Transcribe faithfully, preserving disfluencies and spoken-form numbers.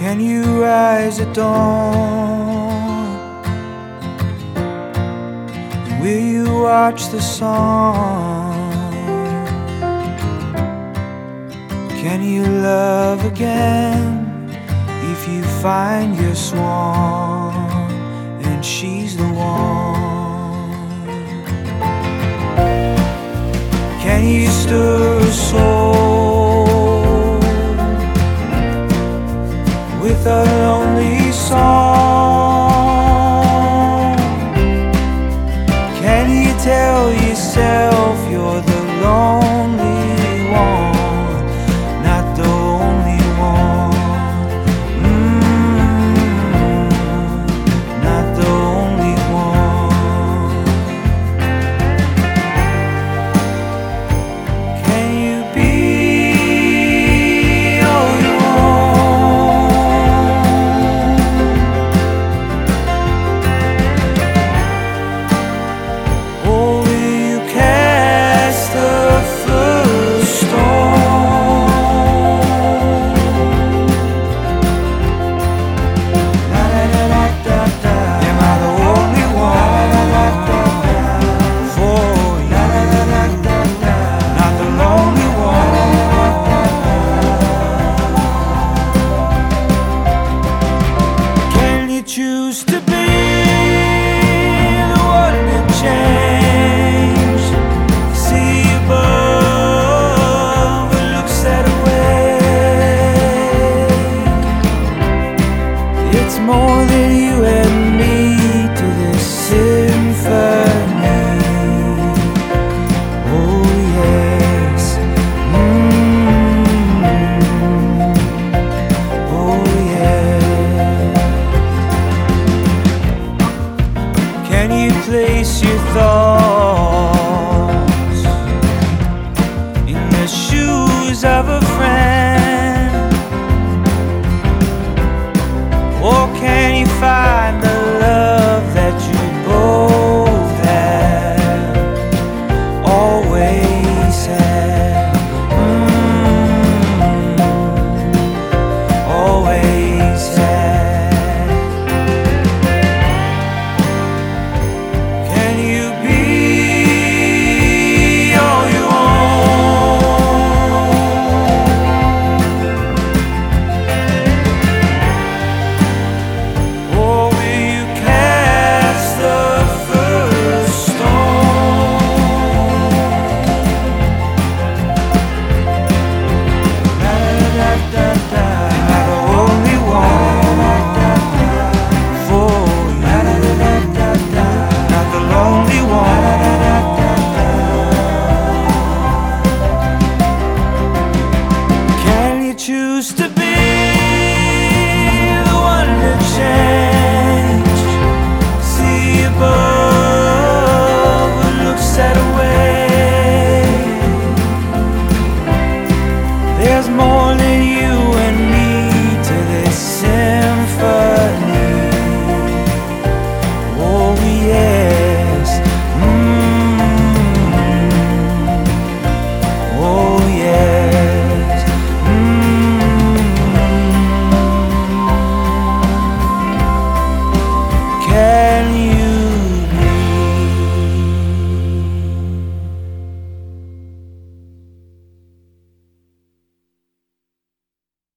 Can you rise at dawn? Will you watch the sun? Can you love again if you find your swan and she's the one? Can you stir a soul with a lonely song? Can you tell yourself you're the lonely one, not the only one? Mm, not the only one. Can you be all you want? Or will you cast the first stone? La da da da da da. Am I the only one for you? Not the lonely one. Can you choose to be the one that changed? See above and looks that way. It's more than you and me to this symphony. Oh yes. Mm. Oh yeah. Can you place your thoughts in the shoes of a friend? Or can you find the love that you both have, always had? Mm, always had. Can you be all you want? Or will you cast the first stone? La da da da da. Am I the only one for you? Not the lonely one. Can you choose to be